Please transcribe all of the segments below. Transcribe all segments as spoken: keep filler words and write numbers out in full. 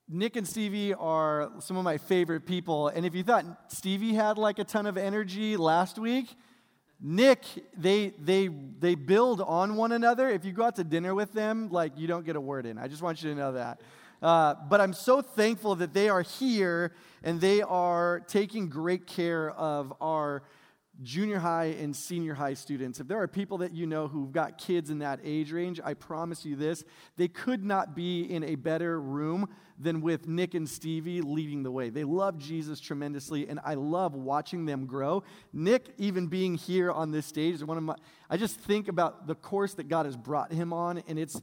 Nick and Stevie are some of my favorite people, and if you thought Stevie had like a ton of energy last week, Nick, they they they build on one another. If you go out to dinner with them, like you don't get a word in. I just want you to know that. Uh, but I'm so thankful that they are here and they are taking great care of our junior high and senior high students. If there are people that you know who've got kids in that age range, I promise you this, they could not be in a better room than with Nick and Stevie leading the way. They love Jesus tremendously, and I love watching them grow. Nick, even being here on this stage, is one of my, I just think about the course that God has brought him on, and it's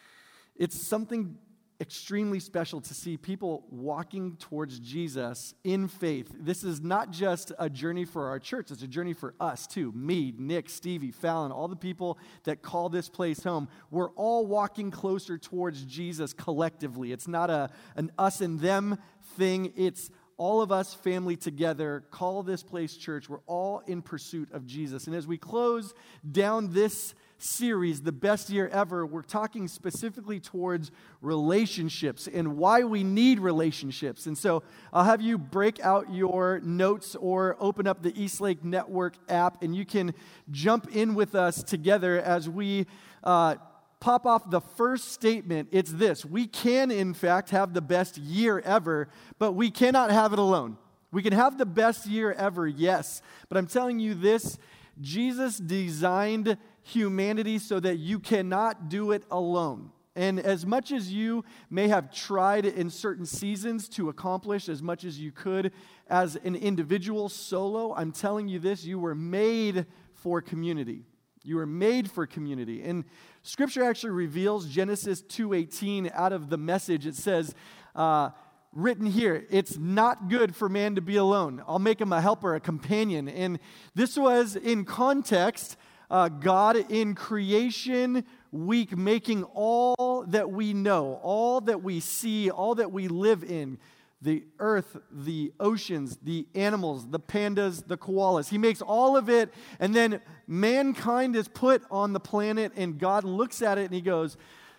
it's something extremely special to see people walking towards Jesus in faith. This is not just a journey for our church, it's a journey for us too. Me, Nick, Stevie, Fallon, all the people that call this place home. We're all walking closer towards Jesus collectively. It's not a an us and them thing. It's all of us, family together, call this place church. We're all in pursuit of Jesus. And as we close down this series, The Best Year Ever, we're talking specifically towards relationships and why we need relationships. And so I'll have you break out your notes or open up the Eastlake Network app, and you can jump in with us together as we uh, pop off the first statement. It's this: we can, in fact, have the best year ever, but we cannot have it alone. We can have the best year ever, yes, but I'm telling you this, Jesus designed humanity so that you cannot do it alone. And as much as you may have tried in certain seasons to accomplish as much as you could as an individual solo, I'm telling you this, you were made for community. You were made for community. And Scripture actually reveals Genesis two eighteen out of the Message. It says, uh, written here, it's not good for man to be alone. I'll make him a helper, a companion. And this was in context, uh, God in creation week making all that we know, all that we see, all that we live in, the earth, the oceans, the animals, the pandas, the koalas. He makes all of it, and then mankind is put on the planet, and God looks at it and he goes,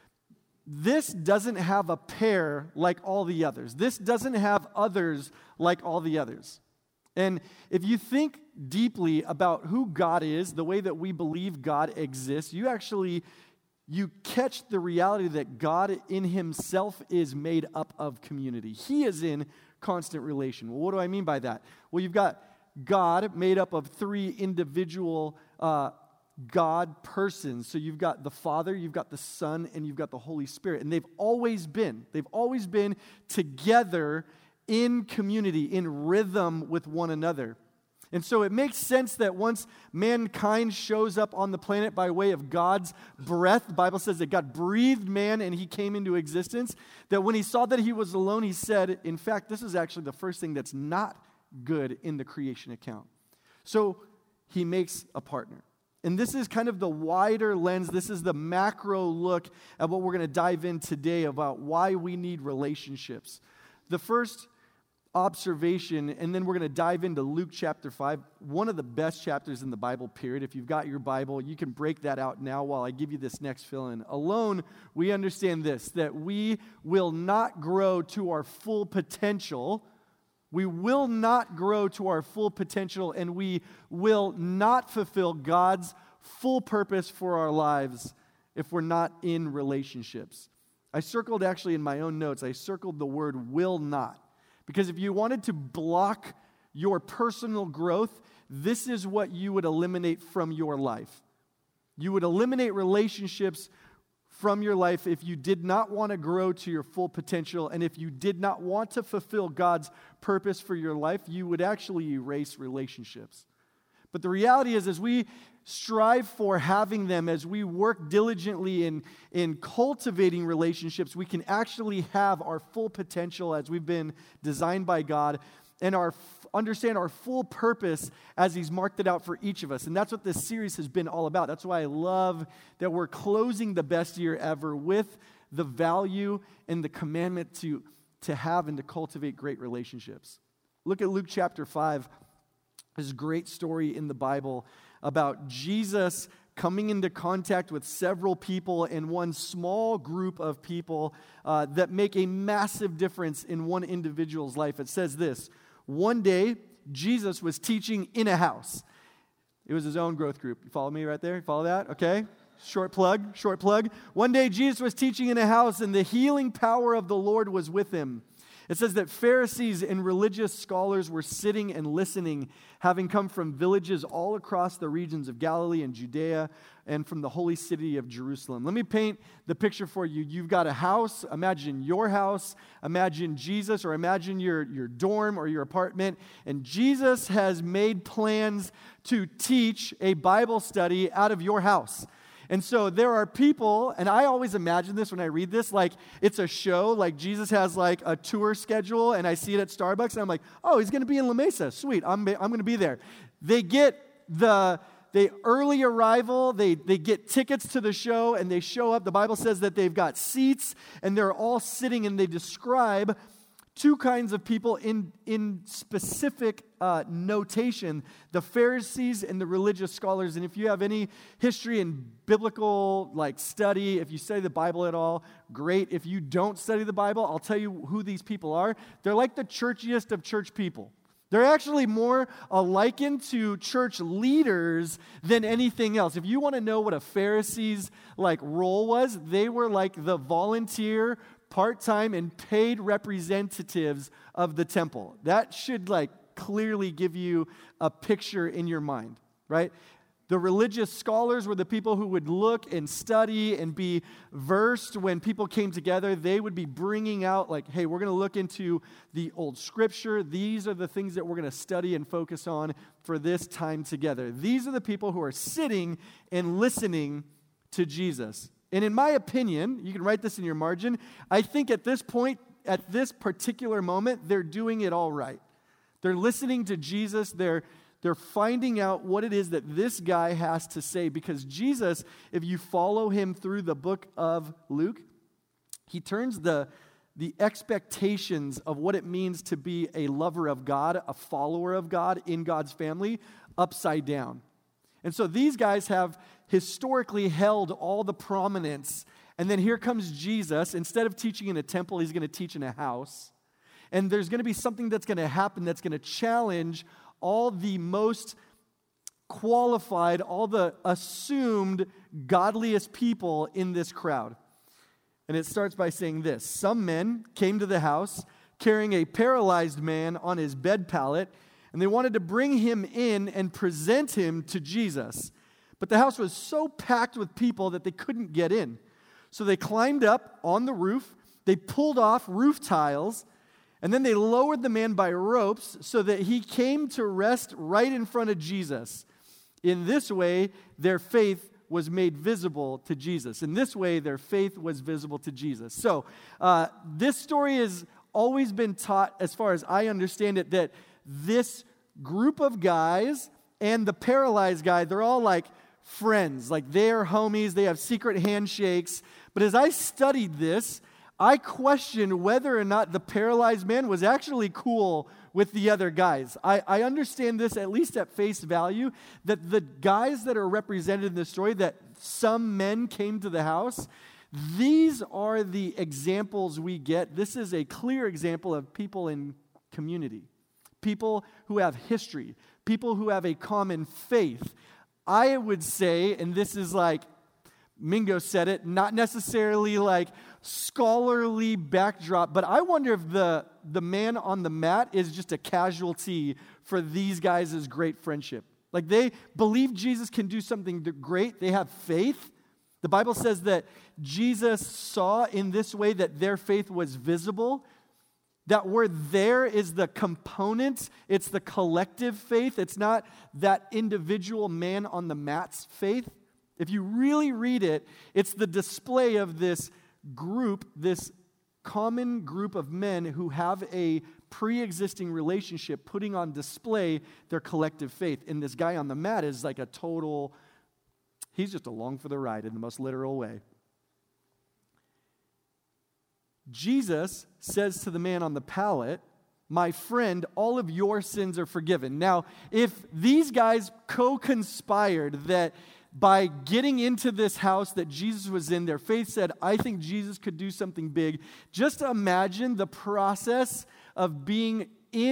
this doesn't have a pair like all the others. This doesn't have others like all the others. And if you think deeply about who God is, the way that we believe God exists, you actually, you catch the reality that God in himself is made up of community. He is in constant relation. Well, what do I mean by that? Well, you've got God made up of three individual uh God persons. So you've got the Father, you've got the Son, and you've got the Holy Spirit. And they've always been, they've always been together in community, in rhythm with one another. And so it makes sense that once mankind shows up on the planet by way of God's breath, the Bible says that God breathed man and he came into existence, that when he saw that he was alone, he said, in fact, this is actually the first thing that's not good in the creation account. So he makes a partner. And this is kind of the wider lens. This is the macro look at what we're going to dive in today about why we need relationships. The first observation, and then we're going to dive into Luke chapter five, one of the best chapters in the Bible, period. If you've got your Bible, you can break that out now while I give you this next fill-in. Alone, we understand this, that we will not grow to our full potential. We will not grow to our full potential, and we will not fulfill God's full purpose for our lives if we're not in relationships. I circled actually in my own notes, I circled the word will not. Because if you wanted to block your personal growth, this is what you would eliminate from your life. You would eliminate relationships from your life if you did not want to grow to your full potential, and if you did not want to fulfill God's purpose for your life, you would actually erase relationships. But the reality is, as we strive for having them, as we work diligently in, in cultivating relationships, we can actually have our full potential as we've been designed by God, and our understand our full purpose as he's marked it out for each of us. And that's what this series has been all about. That's why I love that we're closing the best year ever with the value and the commandment to, to have and to cultivate great relationships. Look at Luke chapter five. This great story in the Bible about Jesus coming into contact with several people in one small group of people uh, that make a massive difference in one individual's life. It says this: one day, Jesus was teaching in a house. It was his own growth group. You follow me right there? You follow that? Okay. Short plug, short plug. One day, Jesus was teaching in a house, and the healing power of the Lord was with him. It says that Pharisees and religious scholars were sitting and listening, having come from villages all across the regions of Galilee and Judea and from the holy city of Jerusalem. Let me paint the picture for you. You've got a house. Imagine your house. Imagine Jesus, or imagine your, your dorm or your apartment. And Jesus has made plans to teach a Bible study out of your house. And so there are people, and I always imagine this when I read this, like it's a show, like Jesus has like a tour schedule, and I see it at Starbucks, and I'm like, oh, he's going to be in La Mesa. Sweet, I'm, I'm going to be there. They get the, the early arrival, they, they get tickets to the show, and they show up. The Bible says that they've got seats, and they're all sitting, and they describe two kinds of people in, in specific uh, notation: the Pharisees and the religious scholars. And if you have any history in biblical like study, if you study the Bible at all, great. If you don't study the Bible, I'll tell you who these people are. They're like the churchiest of church people. They're actually more uh, likened to church leaders than anything else. If you want to know what a Pharisee's like role was, they were like the volunteer, part-time, and paid representatives of the temple. That should like clearly give you a picture in your mind, right? The religious scholars were the people who would look and study and be versed when people came together. They would be bringing out like, hey, we're going to look into the old scripture. These are the things that we're going to study and focus on for this time together. These are the people who are sitting and listening to Jesus. And in my opinion, you can write this in your margin, I think at this point, at this particular moment, they're doing it all right. They're listening to Jesus. They're, they're finding out what it is that this guy has to say. Because Jesus, if you follow him through the book of Luke, he turns the, the expectations of what it means to be a lover of God, a follower of God in God's family, upside down. And so these guys have historically held all the prominence. And then here comes Jesus. Instead of teaching in a temple, he's going to teach in a house. And there's going to be something that's going to happen that's going to challenge all the most qualified, all the assumed godliest people in this crowd. And it starts by saying this: some men came to the house carrying a paralyzed man on his bed pallet, and they wanted to bring him in and present him to Jesus. But the house was so packed with people that they couldn't get in. So they climbed up on the roof, they pulled off roof tiles, and then they lowered the man by ropes so that he came to rest right in front of Jesus. In this way, their faith was made visible to Jesus. In this way, their faith was visible to Jesus. So uh, this story has always been taught, as far as I understand it, that this group of guys and the paralyzed guy, they're all like friends, like they're homies, they have secret handshakes. But as I studied this, I questioned whether or not the paralyzed man was actually cool with the other guys. I, I understand this, at least at face value, that the guys that are represented in this story, that some men came to the house, these are the examples we get. This is a clear example of people in community. People who have history, people who have a common faith. I would say, and this is like, Mingo said it, not necessarily like scholarly backdrop, but I wonder if the, the man on the mat is just a casualty for these guys' great friendship. Like they believe Jesus can do something great. They have faith. The Bible says that Jesus saw in this way that their faith was visible. That word there is the component. It's the collective faith. It's not that individual man on the mat's faith. If you really read it, it's the display of this group, this common group of men who have a pre-existing relationship, putting on display their collective faith. And this guy on the mat is like a total, he's just along for the ride in the most literal way. Jesus says to the man on the pallet, "My friend, all of your sins are forgiven." Now, if these guys co-conspired that by getting into this house that Jesus was in, their faith said, I think Jesus could do something big. Just imagine the process of being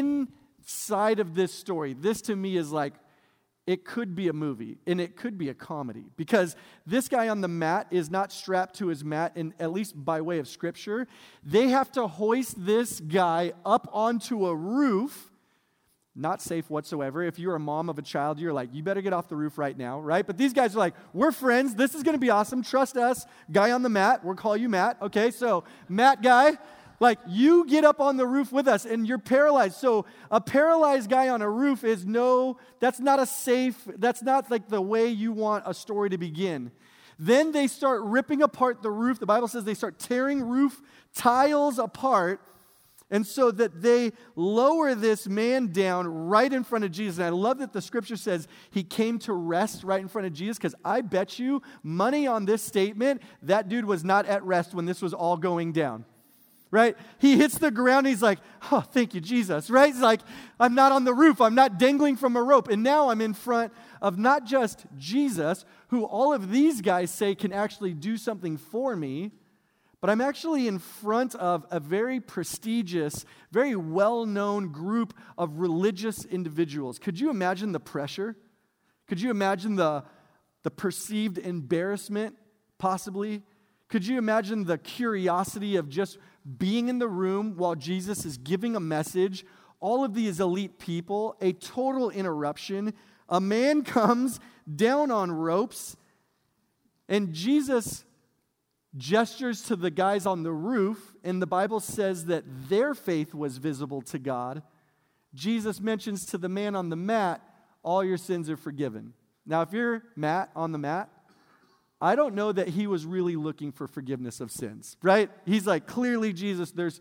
inside of this story. This to me is like, it could be a movie, and it could be a comedy, because this guy on the mat is not strapped to his mat, and at least by way of Scripture, they have to hoist this guy up onto a roof. Not safe whatsoever. If you're a mom of a child, you're like, you better get off the roof right now, right? But these guys are like, we're friends. This is going to be awesome. Trust us. Guy on the mat. We'll call you Matt. Okay, so Matt guy, like you get up on the roof with us and you're paralyzed. So a paralyzed guy on a roof is no, that's not a safe, that's not like the way you want a story to begin. Then they start ripping apart the roof. The Bible says they start tearing roof tiles apart. And so that they lower this man down right in front of Jesus. And I love that the Scripture says he came to rest right in front of Jesus, because I bet you money on this statement, that dude was not at rest when this was all going down. Right? He hits the ground, he's like, oh, thank you, Jesus. Right? He's like, I'm not on the roof. I'm not dangling from a rope. And now I'm in front of not just Jesus, who all of these guys say can actually do something for me, but I'm actually in front of a very prestigious, very well-known group of religious individuals. Could you imagine the pressure? Could you imagine the, the perceived embarrassment, possibly? Could you imagine the curiosity of just being in the room while Jesus is giving a message? All of these elite people, a total interruption. A man comes down on ropes, and Jesus gestures to the guys on the roof, and the Bible says that their faith was visible to God. Jesus mentions to the man on the mat, all your sins are forgiven. Now, if you're Matt on the mat, I don't know that he was really looking for forgiveness of sins, right? He's like, clearly, Jesus, there's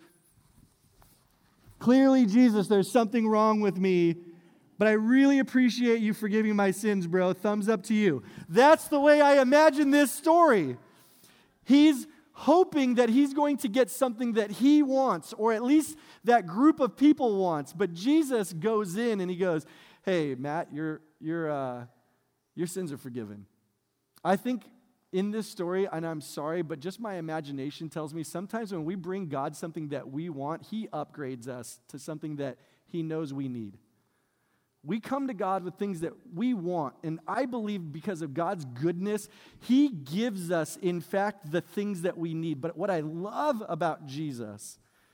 clearly, Jesus, there's something wrong with me, but I really appreciate you forgiving my sins, bro. Thumbs up to you. That's the way I imagine this story. He's hoping that he's going to get something that he wants, or at least that group of people wants. But Jesus goes in and he goes, hey, Matt, your, your, uh, your sins are forgiven. I think in this story, and I'm sorry, but just my imagination tells me sometimes when we bring God something that we want, he upgrades us to something that he knows we need. We come to God with things that we want, and I believe because of God's goodness, he gives us, in fact, the things that we need. But what I love about Jesus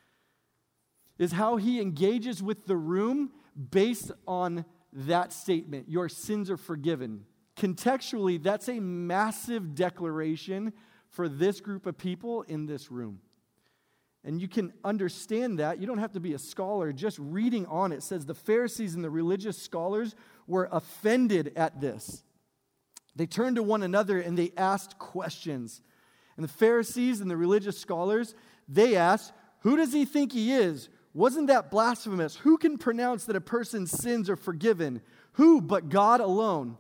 is how he engages with the room based on that statement, your sins are forgiven. Contextually, that's a massive declaration for this group of people in this room. And you can understand that. You don't have to be a scholar. Just reading on it says the Pharisees and the religious scholars were offended at this. They turned to one another and they asked questions. And the Pharisees and the religious scholars, they asked, who does he think he is? Wasn't that blasphemous? Who can pronounce that a person's sins are forgiven? Who but God alone?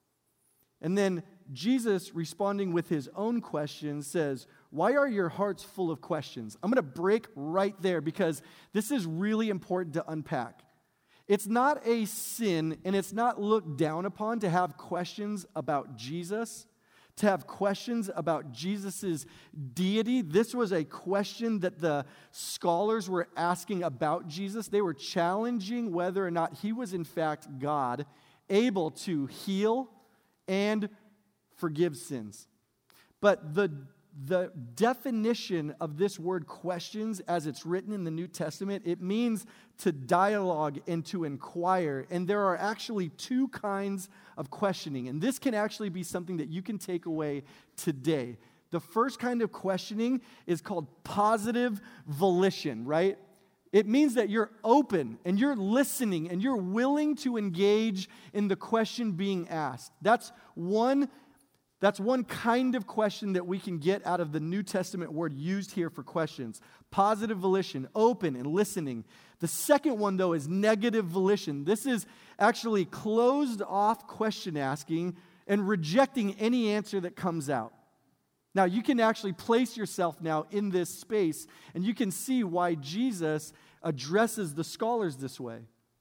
And then Jesus, responding with his own question, says, why are your hearts full of questions? I'm going to break right there because this is really important to unpack. It's not a sin and it's not looked down upon to have questions about Jesus, to have questions about Jesus' deity. This was a question that the scholars were asking about Jesus. They were challenging whether or not he was in fact God, able to heal and forgive sins. But the The definition of this word questions as it's written in the New Testament, it means to dialogue and to inquire. And there are actually two kinds of questioning. And this can actually be something that you can take away today. The first kind of questioning is called positive volition, right? It means that you're open and you're listening and you're willing to engage in the question being asked. That's one That's one kind of question that we can get out of the New Testament word used here for questions. Positive volition, open and listening. The second one, though, is negative volition. This is actually closed off question asking and rejecting any answer that comes out. Now, you can actually place yourself now in this space, and you can see why Jesus addresses the scholars this way.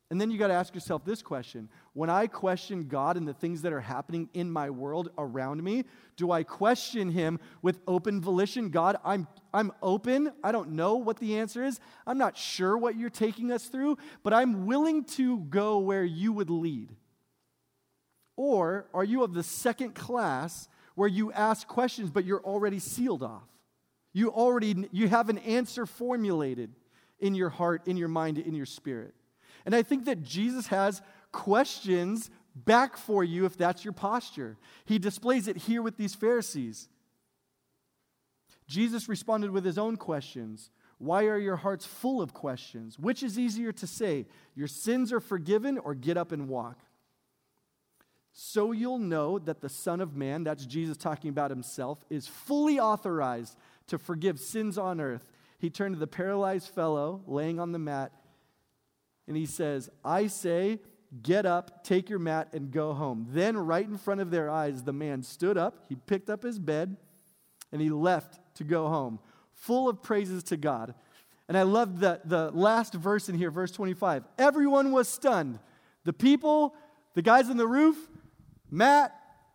And then you got to ask yourself this question. When I question God and the things that are happening in my world around me, do I question him with open volition? God, I'm I'm open. I don't know what the answer is. I'm not sure what you're taking us through, but I'm willing to go where you would lead. Or are you of the second class where you ask questions, but you're already sealed off? You already you have an answer formulated in your heart, in your mind, in your spirit. And I think that Jesus has questions back for you if that's your posture. He displays it here with these Pharisees. Jesus responded with his own questions. Why are your hearts full of questions? Which is easier to say, your sins are forgiven, or get up and walk? So you'll know that the Son of Man, that's Jesus talking about himself, is fully authorized to forgive sins on earth. He turned to the paralyzed fellow laying on the mat, and he says, I say, get up, take your mat, and go home. Then right in front of their eyes, the man stood up, he picked up his bed, and he left to go home, full of praises to God. And I love the, the last verse in here, verse twenty-five. Everyone was stunned. The people, the guys on the roof, Matt,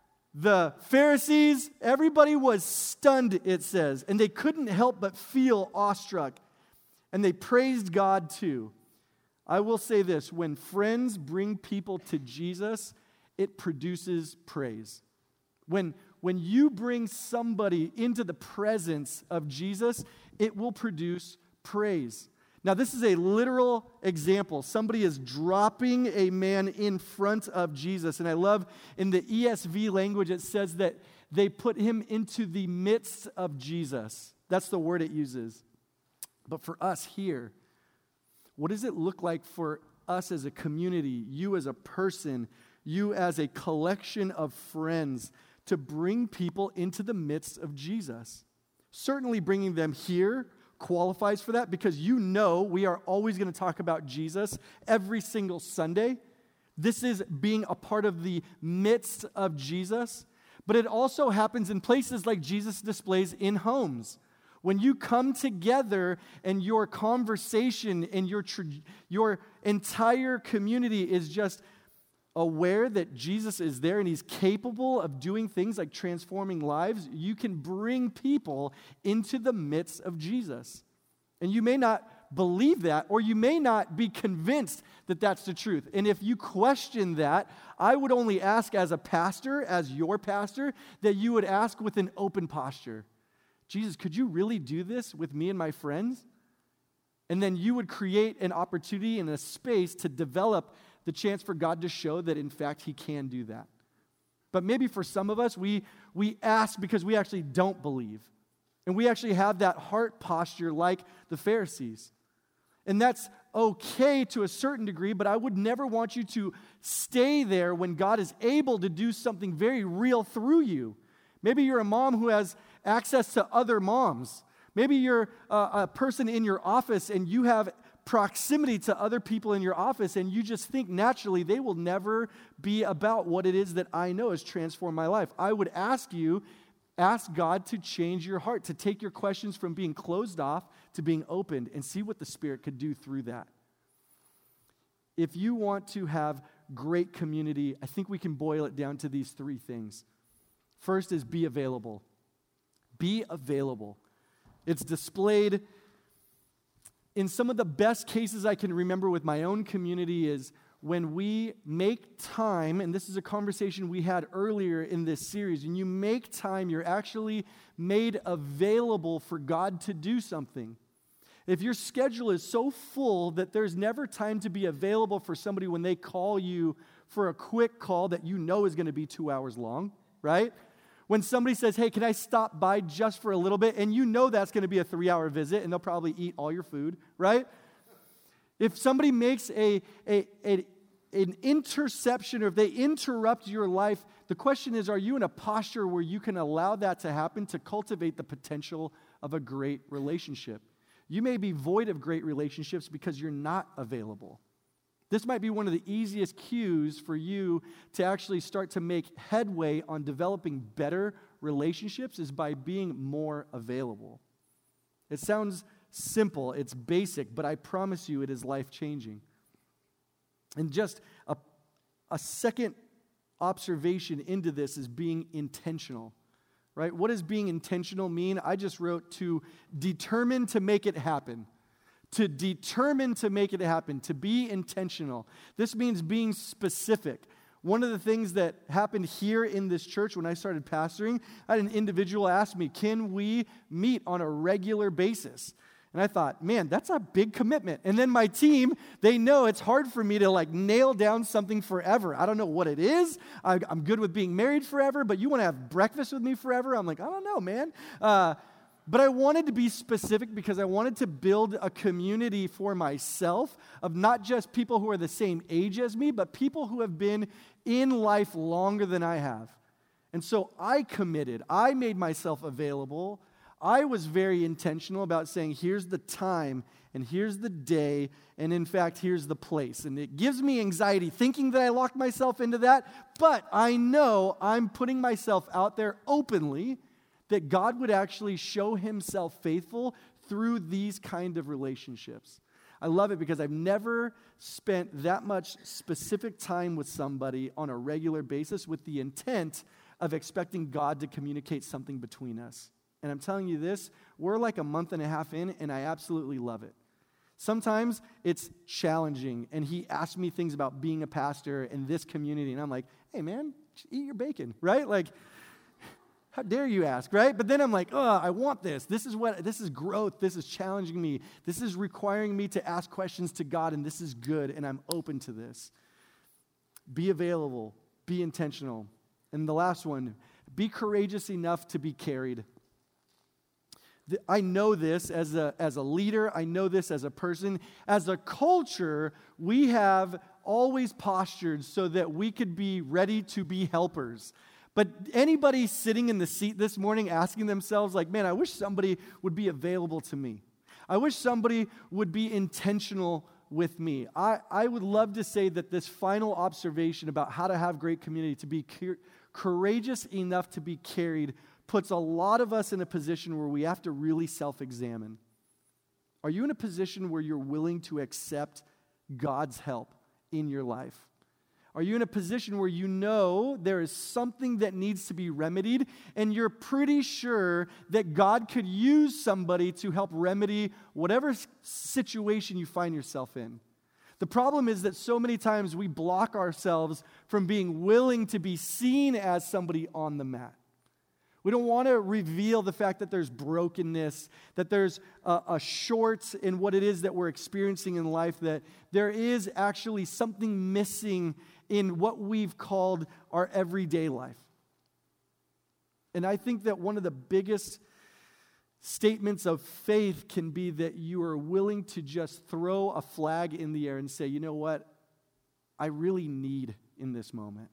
the Pharisees, everybody was stunned, it says. And they couldn't help but feel awestruck. And they praised God too. I will say this, when friends bring people to Jesus, it produces praise. When, when you bring somebody into the presence of Jesus, it will produce praise. Now, this is a literal example. Somebody is dropping a man in front of Jesus. And I love in the E S V language, it says that they put him into the midst of Jesus. That's the word it uses. But for us here, what does it look like for us as a community, you as a person, you as a collection of friends, to bring people into the midst of Jesus? Certainly bringing them here qualifies for that, because you know we are always going to talk about Jesus every single Sunday. This is being a part of the midst of Jesus. But it also happens in places like Jesus displays in homes. When you come together and your conversation and your, tra- your entire community is just aware that Jesus is there and he's capable of doing things like transforming lives, you can bring people into the midst of Jesus. And you may not believe that, or you may not be convinced that that's the truth. And if you question that, I would only ask as a pastor, as your pastor, that you would ask with an open posture. Jesus, could you really do this with me and my friends? And then you would create an opportunity and a space to develop the chance for God to show that, in fact, he can do that. But maybe for some of us, we, we ask because we actually don't believe. And we actually have that heart posture like the Pharisees. And that's okay to a certain degree, but I would never want you to stay there when God is able to do something very real through you. Maybe you're a mom who has access to other moms. Maybe you're a, a person in your office and you have proximity to other people in your office, and you just think naturally they will never be about what it is that I know has transformed my life. I would ask you, ask God to change your heart, to take your questions from being closed off to being opened, and see what the Spirit could do through that. If you want to have great community, I think we can boil it down to these three things. First is be available. Be available. It's displayed in some of the best cases I can remember with my own community is when we make time, and this is a conversation we had earlier in this series, when you make time, you're actually made available for God to do something. If your schedule is so full that there's never time to be available for somebody when they call you for a quick call that you know is going to be two hours long, right? When somebody says, hey, can I stop by just for a little bit? And you know that's going to be a three-hour visit, and they'll probably eat all your food, right? If somebody makes a, a, a an interception, or if they interrupt your life, the question is, are you in a posture where you can allow that to happen to cultivate the potential of a great relationship? You may be void of great relationships because you're not available. This might be one of the easiest cues for you to actually start to make headway on developing better relationships is by being more available. It sounds simple, it's basic, but I promise you it is life-changing. And just a, a second observation into this is being intentional, right? What does being intentional mean? I just wrote to determine to make it happen. To determine to make it happen, to be intentional. This means being specific. One of the things that happened here in this church when I started pastoring, I had an individual ask me, can we meet on a regular basis? And I thought, man, that's a big commitment. And then my team, they know it's hard for me to like nail down something forever. I don't know what it is. I, I'm good with being married forever, but you want to have breakfast with me forever? I'm like, I don't know, man. Uh, but I wanted to be specific because I wanted to build a community for myself of not just people who are the same age as me, but people who have been in life longer than I have. And so I committed. I made myself available. I was very intentional about saying, here's the time, and here's the day, and in fact, here's the place. And it gives me anxiety thinking that I locked myself into that, but I know I'm putting myself out there openly that God would actually show himself faithful through these kind of relationships. I love it because I've never spent that much specific time with somebody on a regular basis with the intent of expecting God to communicate something between us. And I'm telling you this, we're like a month and a half in, and I absolutely love it. Sometimes it's challenging, and he asked me things about being a pastor in this community, and I'm like, hey, man, just eat your bacon, right? Like, how dare you ask, right? But then I'm like, oh, I want this. This is what, this is growth. This is challenging me. This is requiring me to ask questions to God, and this is good, and I'm open to this. Be available. Be intentional. And the last one, be courageous enough to be carried. I know this as a, as a leader. I know this as a person. As a culture, we have always postured so that we could be ready to be helpers. But anybody sitting in the seat this morning asking themselves, like, man, I wish somebody would be available to me. I wish somebody would be intentional with me. I, I would love to say that this final observation about how to have great community, to be cur- courageous enough to be carried, puts a lot of us in a position where we have to really self-examine. Are you in a position where you're willing to accept God's help in your life? Are you in a position where you know there is something that needs to be remedied, and you're pretty sure that God could use somebody to help remedy whatever situation you find yourself in? The problem is that so many times we block ourselves from being willing to be seen as somebody on the mat. We don't want to reveal the fact that there's brokenness, that there's a, a short in what it is that we're experiencing in life, that there is actually something missing in what we've called our everyday life. And I think that one of the biggest statements of faith can be that you are willing to just throw a flag in the air and say, you know what, I really need in this moment.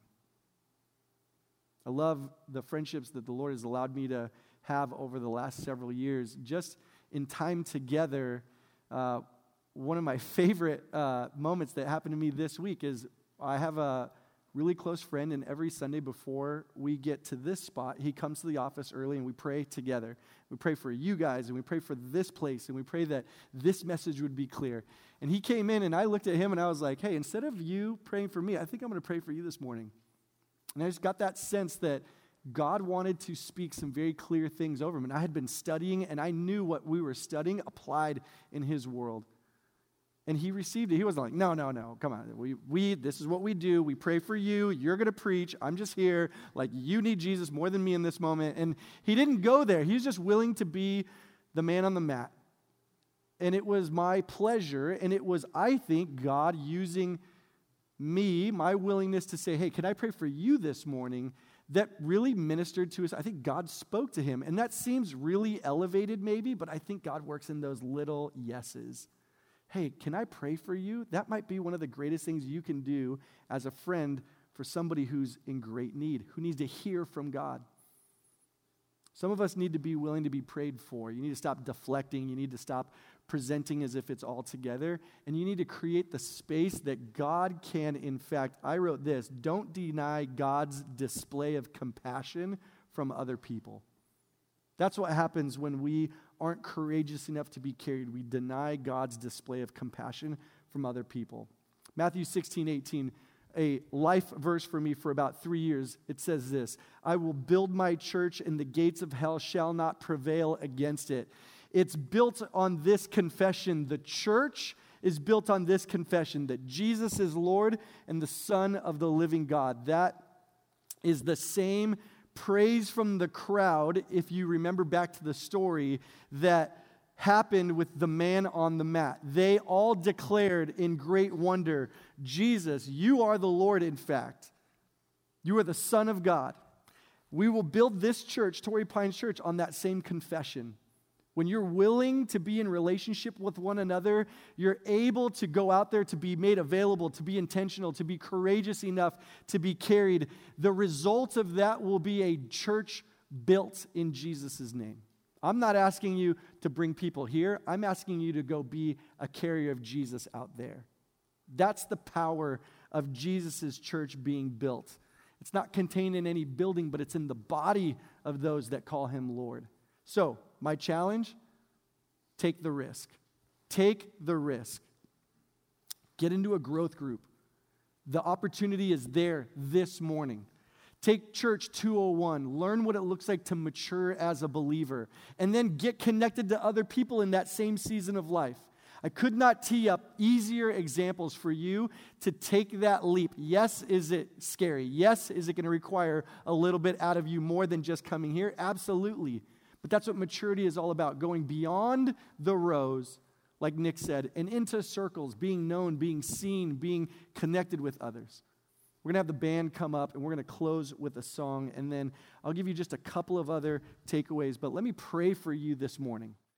I love the friendships that the Lord has allowed me to have over the last several years. Just in time together, uh, one of my favorite uh, moments that happened to me this week is I have a really close friend, and every Sunday before we get to this spot, he comes to the office early and we pray together. We pray for you guys, and we pray for this place, and we pray that this message would be clear. And he came in, and I looked at him, and I was like, hey, instead of you praying for me, I think I'm going to pray for you this morning. And I just got that sense that God wanted to speak some very clear things over him. And I had been studying, and I knew what we were studying applied in his world. And he received it. He wasn't like, no, no, no, come on. We, we, this is what we do. We pray for you. You're going to preach. I'm just here. Like, you need Jesus more than me in this moment. And he didn't go there. He was just willing to be the man on the mat. And it was my pleasure, and it was, I think, God using me, my willingness to say, hey, can I pray for you this morning, that really ministered to us. I think God spoke to him. And that seems really elevated maybe, but I think God works in those little yeses. Hey, can I pray for you? That might be one of the greatest things you can do as a friend for somebody who's in great need, who needs to hear from God. Some of us need to be willing to be prayed for. You need to stop deflecting. You need to stop presenting as if it's all together. And you need to create the space that God can, in fact, I wrote this, don't deny God's display of compassion from other people. That's what happens when we aren't courageous enough to be carried. We deny God's display of compassion from other people. Matthew sixteen, eighteen, a life verse for me for about three years. It says this: I will build my church, and the gates of hell shall not prevail against it. It's built on this confession. The church is built on this confession that Jesus is Lord and the Son of the living God. That is the same praise from the crowd, if you remember back to the story, that happened with the man on the mat. They all declared in great wonder, Jesus, you are the Lord, in fact. You are the Son of God. We will build this church, Torrey Pines Church, on that same confession. When you're willing to be in relationship with one another, you're able to go out there, to be made available, to be intentional, to be courageous enough to be carried. The result of that will be a church built in Jesus' name. I'm not asking you to bring people here. I'm asking you to go be a carrier of Jesus out there. That's the power of Jesus' church being built. It's not contained in any building, but it's in the body of those that call him Lord. So, my challenge, take the risk. Take the risk. Get into a growth group. The opportunity is there this morning. Take Church two oh one. Learn what it looks like to mature as a believer. And then get connected to other people in that same season of life. I could not tee up easier examples for you to take that leap. Yes, is it scary? Yes, is it going to require a little bit out of you more than just coming here? Absolutely. But that's what maturity is all about, going beyond the rows, like Nick said, and into circles, being known, being seen, being connected with others. We're going to have the band come up, and we're going to close with a song, and then I'll give you just a couple of other takeaways. But let me pray for you this morning.